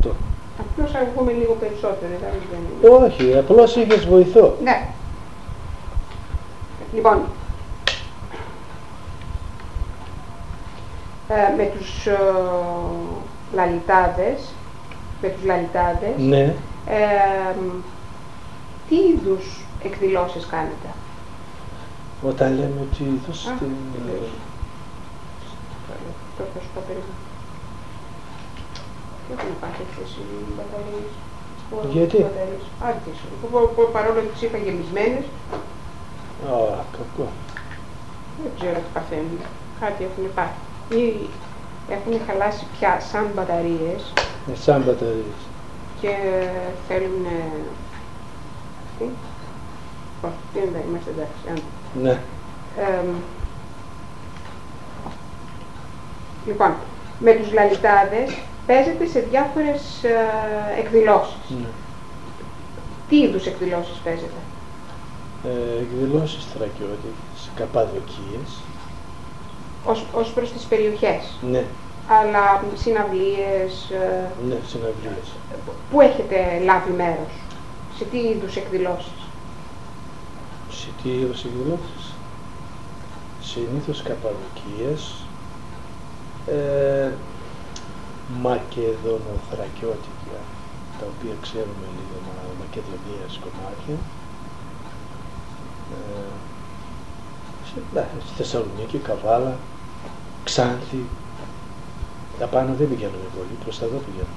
αυτό. Απλώς αργούμε λίγο περισσότερο, δεν είναι. Όχι, απλώς είχες βοηθό. Ναι. Λοιπόν, με τους λαλιτάδες, Ναι. τι είδους εκδηλώσεις κάνετε? Όταν λέμε ότι είδους Το θα σου πω περίπου. Τι έχουν πάθει αυτές οι μπαταρίες? Γιατί? Άρχισε. Παρόλο που τις είχα γεμισμένες. Κακό. Δεν ξέρω τι παθαίνουν. Κάτι έχουν πάθει. Ή έχουν χαλάσει πια σαν μπαταρίες. Σαν μπαταρίες. Και θέλουν... Τι? Όχι, δεν είμαστε εντάξει. Ναι. Λοιπόν, με τους λαλιτάδες παίζετε σε διάφορες εκδηλώσεις. Ναι. Τι είδους εκδηλώσεις παίζετε? Εκδηλώσεις στρακιώτικες, καπαδοκίες. Ως προς τις περιοχές. Ναι. Αλλά συναυλίες. Ναι, συναυλίες. Πού έχετε λάβει μέρος? Σε τι είδους εκδηλώσεις? Σε τι είδους εκδηλώσεις? Συνήθως καπαδοκίες, μακεδονοθρακιώτικα, τα οποία ξέρουμε λίγο Μακεδονίας κομμάτια. Στη Θεσσαλονίκη, Καβάλα, Ξάνθη. Απάνω δεν πηγαίνουμε πολύ, προς τα εδώ πηγαίνουμε.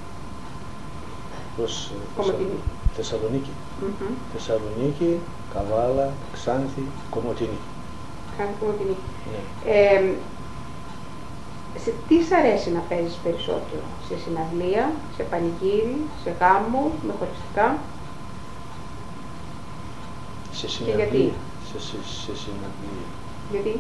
Προς Θεσσαλονίκη. Θεσσαλονίκη, Καβάλα, Ξάνθη, Κομοτηνή. Κομοτηνή. Ναι. Τι σ' αρέσει να παίζεις περισσότερο? Σε συναυλία, σε πανηγύρι, σε γάμο, με χωριστικά? Σε συναυλία. Και γιατί? Σε συναυλία. Γιατί?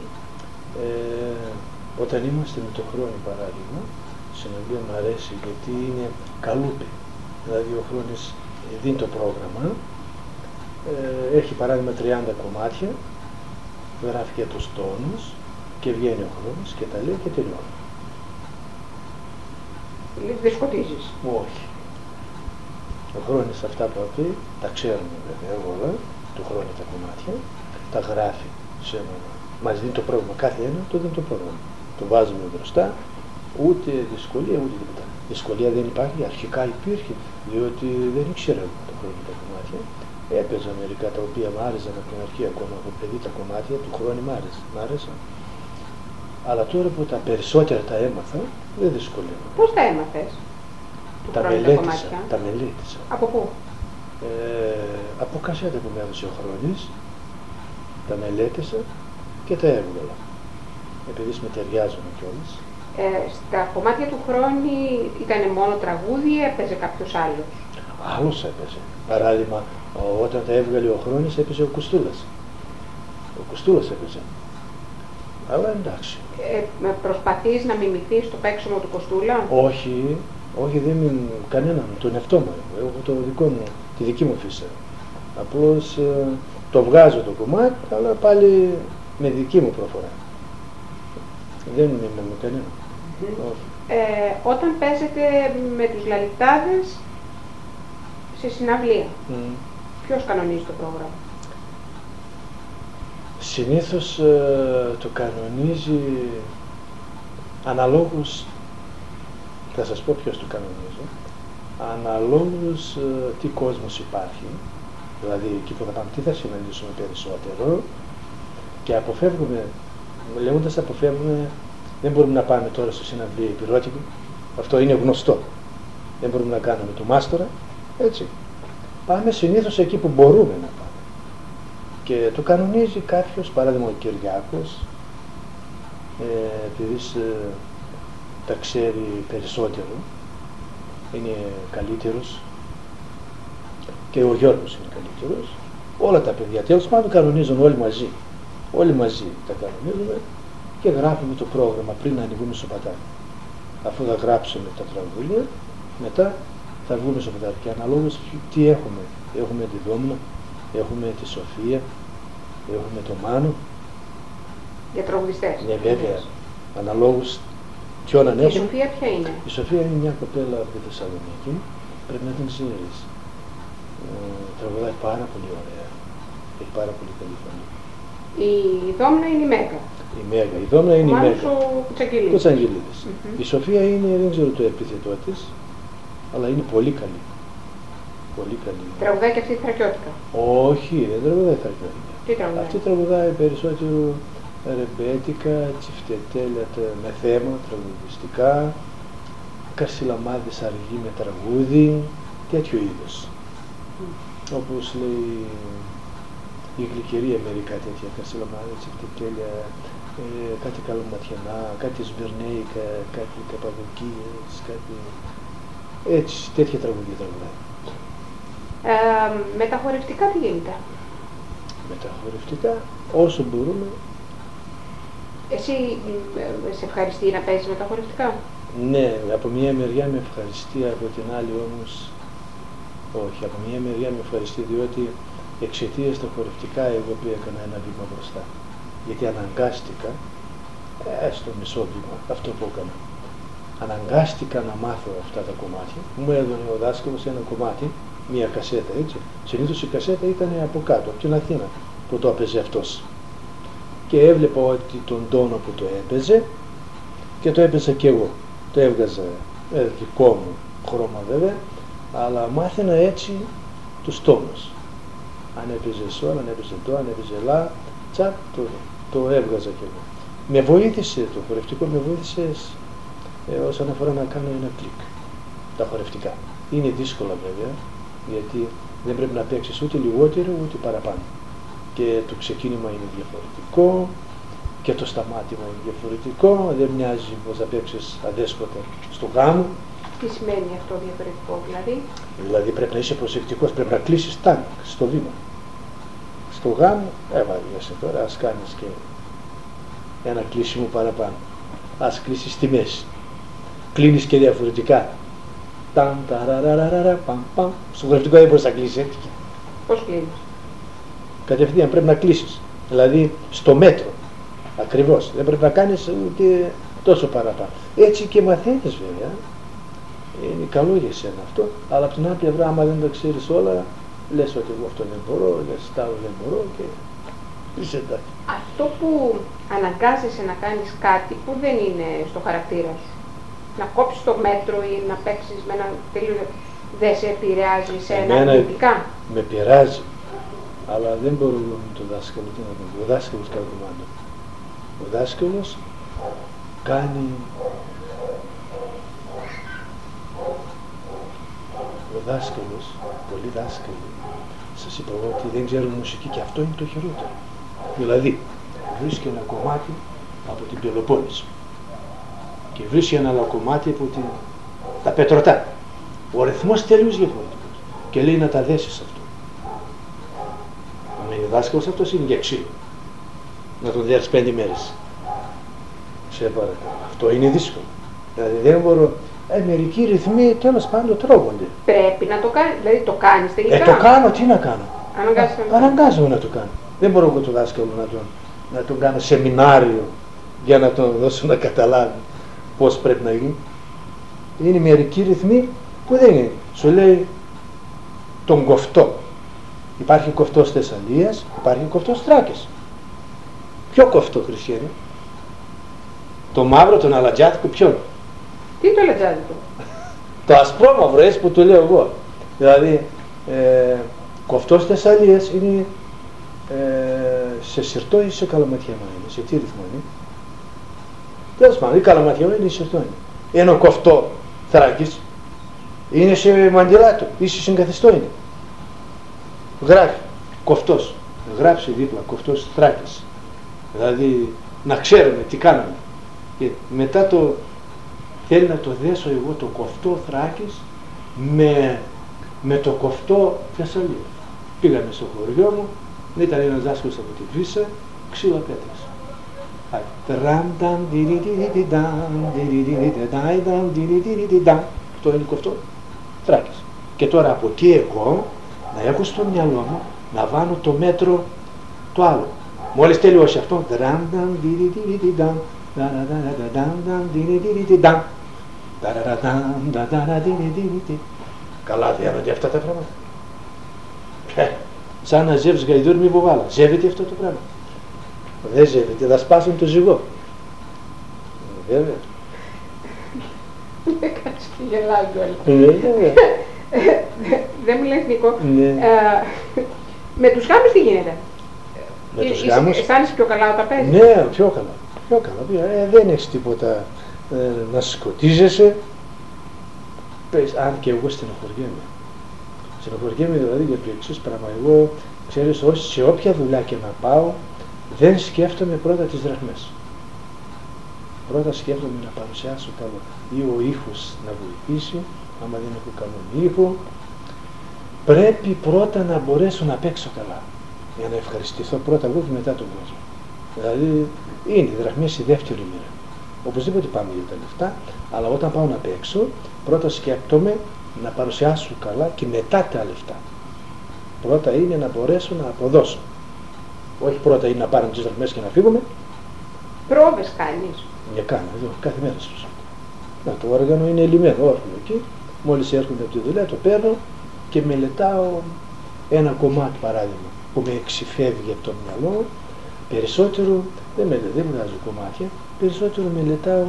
Όταν είμαστε με το Χρόνι παράδειγμα, η συναυλία μου αρέσει γιατί είναι καλούπι. Δηλαδή ο Χρόνης δίνει το πρόγραμμα, έχει παράδειγμα 30 κομμάτια, γράφει και τους τόνους και βγαίνει ο Χρόνης και τα λέει και τελειώνει. Δεν σκοτίζεις? Όχι. Ο Χρόνης αυτά που πει, τα ξέρουμε βέβαια όλα, του Χρόνου τα κομμάτια, τα γράφει σε ένα, μας δίνει το πρόγραμμα, κάθε ένα το δίνει το πρόγραμμα. Το βάζουμε μπροστά, ούτε δυσκολία ούτε τίποτα. Δυσκολία δεν υπάρχει, αρχικά υπήρχε, διότι δεν ήξερα το Χρόνου τα κομμάτια. Έπαιζα μερικά τα οποία μ' άρεσαν από την αρχή ακόμα από παιδί τα κομμάτια, του Χρόνου μ' άρεσαν. Αλλά τώρα που τα περισσότερα τα έμαθα, δεν δυσκολεύομαι. Πώς τα έμαθες? Τα μελέτησα. Από πού? Από κασέτα που με έδωσε ο Χρόνης, τα μελέτησα και τα έβγαλα. Επειδή με ταιριάζουν κιόλας. Στα κομμάτια του Χρόνη ήταν μόνο τραγούδι ή έπαιζε κάποιος άλλος? Άλλος έπαιζε. Παράδειγμα, όταν τα έβγαλε ο Χρόνης έπαιζε ο Κουστούλας. Ο Κουστούλας έπαιζε. Αλλά εντάξει. Προσπαθείς να μιμηθείς το παίξιμο του Κοστούλα? Όχι, δεν μιμηθώ κανέναν, τον εαυτό μου. Έχω το δικό μου, τη δική μου φύση. Απλώς το βγάζω το κομμάτι, αλλά πάλι με δική μου προφορά. Δεν μιμηθώ κανέναν. Όταν παίζετε με τους λαλιτάδες σε συναυλία, ποιος κανονίζει το πρόγραμμα? Συνήθως το κανονίζει αναλόγως, θα σας πω ποιος το κανονίζει, αναλόγως τι κόσμος υπάρχει, δηλαδή εκεί που θα πάμε τι θα συναντήσουμε περισσότερο και αποφεύγουμε, λέγοντας αποφεύγουμε, δεν μπορούμε να πάμε τώρα στο συναυλία υπηρώτικο, αυτό είναι γνωστό, δεν μπορούμε να κάνουμε το μάστορα, έτσι. Πάμε συνήθως εκεί που μπορούμε να πάμε. Και το κανονίζει κάποιος, παράδειγμα ο Κυριάκος, επειδή τα ξέρει περισσότερο, είναι καλύτερος, και ο Γιώργος είναι καλύτερος, όλα τα παιδιά τέλος πάντων κανονίζουν όλοι μαζί τα κανονίζουμε και γράφουμε το πρόγραμμα πριν να ανοιγούμε στο πατάκι. Αφού θα γράψουμε τα τραγούδια, μετά θα βγούμε στο πατάκι και αναλόγως τι έχουμε τη Δόμνα, έχουμε τη Σοφία, έχουμε το Μάνο. Για τραγουδιστές. Ναι, βέβαια. Αναλόγως Ποιον Η ανέφερα? Σοφία ποια είναι? Η Σοφία είναι μια κοπέλα από τη Θεσσαλονίκη, πρέπει να την ξέρεις. Τραγουδάει πάρα πολύ ωραία. Έχει πάρα πολύ καλή φωνή. Η Δόμνα είναι η Μέγα. Η Μέγα. Η Δόμνα είναι η Μέγα. Ο Κουτσαγγελίδης. Κουτσαγγελίδης. Η Σοφία είναι, δεν ξέρω το επίθετό της, αλλά είναι πολύ καλή. Πολύ καλή. Τραγουδάει και αυτή θρακιώτικα? Όχι, δεν τραγουδάει θρακιώτικα. Τι τραγουδάει? Αυτή τραγουδάει περισσότερο ρεμπέτικα, τσιφτετέλια με θέμα, τραγουδιστικά, Καρσιλαμάδης αργή με τραγούδι, τέτοιο είδος. Όπως λέει η γλυκερία μερικά τέτοια, Καρσιλαμάδης, τσιφτετέλια, κάτι καλοματιανά, κάτι σμπερνέικα, κάτι καπαδοκίες, κάτι... Έτσι, τέτοια τραγούδια τραγουδάει. Με τα χορευτικά τι γίνεται? Με τα χορευτικά, όσο μπορούμε. Εσύ σε ευχαριστεί να παίζεις με τα χορευτικά? Ναι, από μια μεριά με ευχαριστεί, από την άλλη όμως όχι. Από μια μεριά με ευχαριστεί διότι εξαιτίας τα χορευτικά εγώ έκανα ένα βήμα μπροστά. Γιατί αναγκάστηκα, στο μισό βήμα, αυτό που έκανα. Αναγκάστηκα να μάθω αυτά τα κομμάτια. Μου έδωνε ο δάσκαλος ένα κομμάτι, μια κασέτα, έτσι. Συνήθως η κασέτα ήταν από κάτω, από την Αθήνα που το έπαιζε αυτός. Και έβλεπα ότι τον τόνο που το έπαιζε και το έπαιζα και εγώ. Το έβγαζα δικό μου χρώμα βέβαια, αλλά μάθαινα έτσι τους τόνους. Αν έπαιζε σο, αν έπαιζε το, αν έπαιζε λα, τσακ, το έβγαζα και εγώ. Με βοήθησε το χορευτικό, με βοήθησε όσον αφορά να κάνω ένα κλικ. Τα χορευτικά. Είναι δύσκολα βέβαια, γιατί δεν πρέπει να παίξεις ούτε λιγότερο ούτε παραπάνω. Και το ξεκίνημα είναι διαφορετικό και το σταμάτημα είναι διαφορετικό, δεν μοιάζει πως θα παίξεις αδέσποτα στο γάμο. Τι σημαίνει αυτό διαφορετικό δηλαδή? Δηλαδή πρέπει να είσαι προσεκτικός, πρέπει να κλείσεις τάκ στο βήμα. Στο γάμο, έβαλες τώρα, ας κάνεις και ένα κλείσιμο παραπάνω. Ας κλείσεις στη μέση. Κλείνεις και διαφορετικά. Ταμ, ταραραραρα, παμ, παμ. Στο χορευτικό δεν μπορείς να κλείσεις έτσι. Πώς κλείνεις? Κατευθείαν πρέπει να κλείσεις. Δηλαδή στο μέτρο. Ακριβώς. Δεν πρέπει να κάνεις ούτε τόσο παραπάνω. Έτσι και μαθαίνεις βέβαια. Είναι καλό για σένα αυτό. Αλλά από την άλλη πλευρά, άμα δεν τα ξέρεις όλα, λες ότι εγώ αυτό δεν μπορώ, λες τα άλλο δεν μπορώ και είσαι εντάξει. Αυτό που αναγκάζεσαι να κάνεις κάτι που δεν είναι στο χαρακτήρα σου, να κόψεις το μέτρο ή να παίξεις με έναν τελείως, δεν σε επηρεάζει σε ένα αρνητικά? Με πειράζει, αλλά δεν μπορώ εγώ με τον δάσκαλο, τι να πω, ο δάσκαλος κάνει κομμάτι. Ο δάσκαλος κάνει, ο δάσκαλος, πολλοί δάσκαλοι, σας είπα ότι δεν ξέρουν μουσική και αυτό είναι το χειρότερο. Δηλαδή, βρίσκει ένα κομμάτι από την Πελοπόννησο και βρίσκει ένα άλλο κομμάτι από τα Πετρωτά. Ο ρυθμός τελείως διαφορετικός και λέει να τα δέσεις αυτό. Αν είναι δάσκαλος αυτός είναι για ξύλο. Να τον δέρεις 5 μέρες. Σε παρακαλώ. Αυτό είναι δύσκολο. Δηλαδή δεν μπορώ. Μερικοί ρυθμοί τέλος πάντων τρώγονται. Πρέπει να το κάνεις, δηλαδή το κάνεις τελικά? Το κάνω, τι να κάνω. Αναγκάζομαι να το κάνω. Δεν μπορώ εγώ τον δάσκαλο να τον κάνω σεμινάριο για να τον δώσω να καταλάβει πώς πρέπει να γίνει. Είναι μερικοί ρυθμοί που δεν είναι. Σου λέει τον κοφτό. Υπάρχει κοφτός Θεσσαλίας, υπάρχει κοφτός Θράκης. Ποιο κοφτό, Χριστιανέ? Το μαύρο, τον αλατζάτικο, ποιον? Τι το αλατζάτικο? Το ασπρόμαυρο, έτσι που το λέω εγώ. Δηλαδή, κοφτός Θεσσαλίας είναι σε σιρτό ή σε καλαματιανό είναι, σε τι ρυθμό είναι? Τέλος πάντων, ή καλαματιανό είναι ή σιρτό είναι. Ενώ κοφτό Θράκης είναι σε μαντιλάτο ή σε συγκαθιστό είναι. Γράφει κοφτός, γράψει δίπλα κοφτός Θράκης. Δηλαδή να ξέρουμε τι κάναμε. Και μετά θέλει να το δέσω εγώ το κοφτό Θράκης με το κοφτό Θεσσαλίας. Πήγαμε στο χωριό μου, ήταν ένας δάσκαλος από τη Βύσσα, ξύλα πέτρας. Αυτό είναι κοφτό Θράκης. Και τώρα από τι εγώ να έχω στο μυαλό μου να βάλω το μέτρο το άλλο. Μόλις τελειώσει αυτό, Καλά διάνονται αυτά τα πράγματα. Σαν να ζεύεις γαϊδούρ μη βοβάλα. Ζεύεται αυτό το πράγμα. Δεν ζεύεται, θα σπάσουν το ζυγό. Βέβαια. Δεν κάνεις και γελάει κιόλας. Δεν μου λες, Νίκο, με τους γάμους τι γίνεται? Με τους γάμους. Αισθάνεσαι πιο καλά όταν παίζεις? Ναι, πιο καλά. Πιο καλά. Δεν έχεις τίποτα να σκοτίζεσαι. Πες, αν και εγώ στενοχωριέμαι. Στενοχωριέμαι δηλαδή για το εξής πράγμα. Εγώ, ξέρεις, σε όποια δουλειά και να πάω, δεν σκέφτομαι πρώτα τις δραχμές. Πρώτα σκέφτομαι να παρουσιάσω καλό. Ή ο ήχος να βοηθήσει, άμα δεν έχω καλό ήχο. Πρέπει πρώτα να μπορέσω να παίξω καλά. Για να ευχαριστηθώ πρώτα εγώ και μετά τον κόσμο. Δηλαδή, είναι οι δραχμές η δεύτερη μοίρα. Οπωσδήποτε πάμε για τα λεφτά, αλλά όταν πάω να παίξω, πρώτα σκέπτομαι να παρουσιάσω καλά και μετά τα λεφτά. Πρώτα είναι να μπορέσω να αποδώσω. Όχι πρώτα είναι να πάρουμε τις δραχμές και να φύγουμε. Πρόβες κάνεις? Για κάνω εδώ, κάθε μέρα σας. Να, το όργανο είναι ελλημένο, όρθιο εκεί. Μόλις έρχονται από τη δουλειά, το παίρνω και μελετάω ένα κομμάτι, παράδειγμα, που με εξυφεύγει από το μυαλό. Περισσότερο δεν βγάζω κομμάτια, περισσότερο μελετάω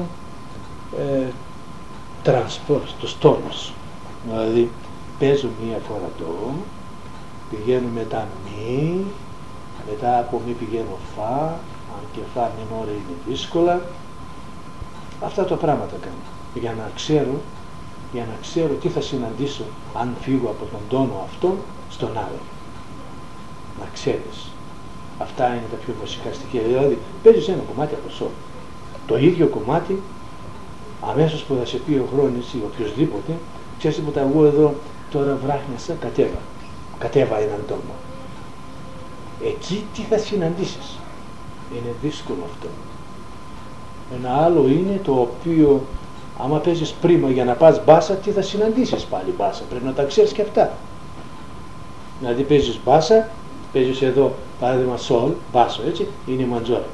transport, το storms. Δηλαδή παίζω μία φορά το, πηγαίνω μετά μη, μετά από μη πηγαίνω φα, αν και φα μια ώρα είναι δύσκολα. Αυτά τα πράγματα κάνω για να ξέρω τι θα συναντήσω αν φύγω από τον τόνο αυτόν στον άλλο. Να ξέρεις. Αυτά είναι τα πιο βασικά στοιχεία. Δηλαδή παίζεις ένα κομμάτι από σώμα. Το ίδιο κομμάτι, αμέσως που θα σε πει ο χρόνης ή οποιοδήποτε, ξέρεις τίποτα, εγώ εδώ τώρα βράχνιασα, κατέβα έναν τόνο. Εκεί τι θα συναντήσεις? Είναι δύσκολο αυτό. Ένα άλλο είναι το οποίο, άμα παίζεις πρίμα για να πας μπάσα, τι θα συναντήσεις πάλι μπάσα? Πρέπει να τα ξέρεις και αυτά. Δηλαδή παίζεις μπάσα, παίζεις εδώ παράδειγμα σολ, μπάσο, έτσι, είναι μαντζόρα.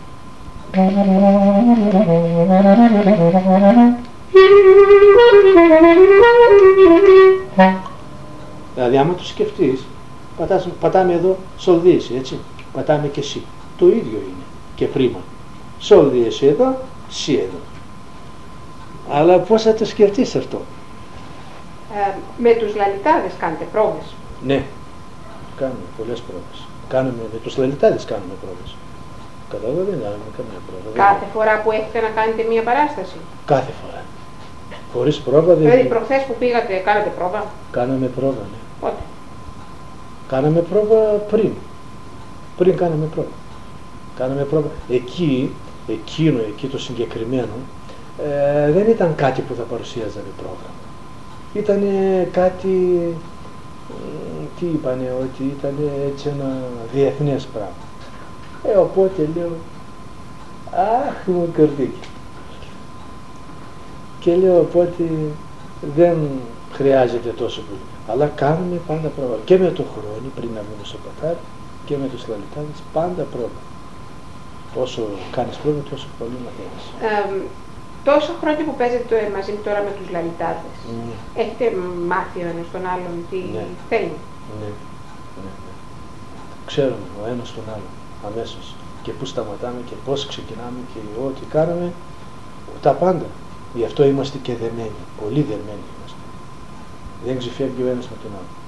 Δηλαδή άμα το σκεφτείς, πατάμε εδώ σολ δίεση, έτσι, πατάμε και σι. Το ίδιο είναι και πρίμα. Σολ δίεση εδώ, σι εδώ. Αλλά πώς θα το σκεφτείς αυτό? Με τους λαλιτάδες κάνετε πρόβες? Ναι, κάνουμε πολλές πρόβες. Με τους λαλιτάδες κάνουμε πρόβες. Κατά εγώ δεν κάνουμε καμία πρόβα. Κάθε φορά που έχετε να κάνετε μία παράσταση? Κάθε φορά. Χωρίς πρόβα δεν... Δηλαδή προχθές που πήγατε κάνατε πρόβα? Κάναμε πρόβα, ναι. Πότε? Κάναμε πρόβα πριν. Πριν κάναμε πρόβα. Κάναμε πρόβα. Εκεί το συγκεκριμένο δεν ήταν κάτι που θα παρουσίαζαμε πρόγραμμα. Ήταν κάτι, τι είπανε, ότι ήταν έτσι ένα διεθνές πράγμα. Οπότε λέω, αχ μου κορδίκι. Και λέω οπότε δεν χρειάζεται τόσο πολύ. Αλλά κάνουμε πάντα πρόβα. Και με το χρόνο πριν να βγούμε στο πατάρι και με τους λαλιτάδες πάντα πρόβα. Όσο κάνεις πρόβα τόσο πολύ μαθαίνεις. Τόσα χρόνια που παίζετε μαζί τώρα με τους λαλιτάδες, έχετε μάθει ο ένας τον άλλον τι θέλει? Ναι. Ξέρουμε ο ένας τον άλλον αμέσως και πού σταματάμε και πώς ξεκινάμε και ό,τι κάνουμε, τα πάντα. Γι' αυτό είμαστε και δεμένοι, πολύ δεμένοι είμαστε. Δεν ξεφεύγει ο ένας με τον άλλο.